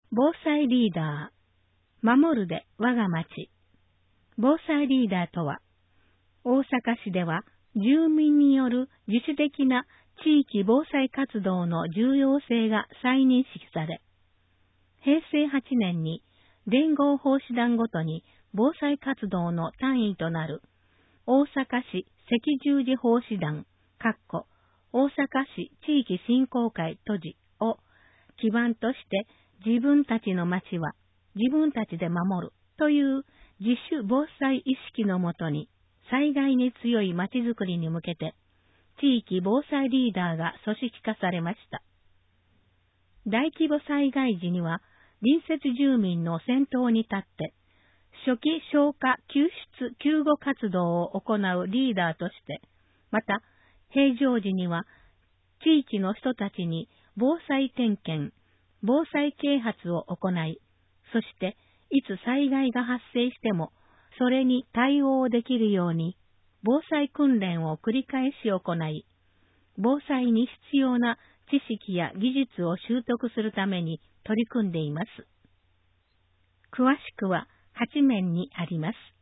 防災リーダー、守るで我が町。防災リーダーとは、大阪市では住民による自主的な地域防災活動の重要性が再認識され、平成8年に連合奉仕団ごとに防災活動の単位となる大阪市赤十字奉仕団、大阪市地域振興会都市を基盤として自分たちの町は自分たちで守るという自主防災意識のもとに災害に強い町づくりに向けて地域防災リーダーが組織化されました。大規模災害時には隣接住民の先頭に立って初期消火救出救護活動を行うリーダーとして、また平常時には地域の人たちに防災点検、防災啓発を行い、そしていつ災害が発生してもそれに対応できるように防災訓練を繰り返し行い、防災に必要な知識や技術を習得するために取り組んでいます。詳しくは8面にあります。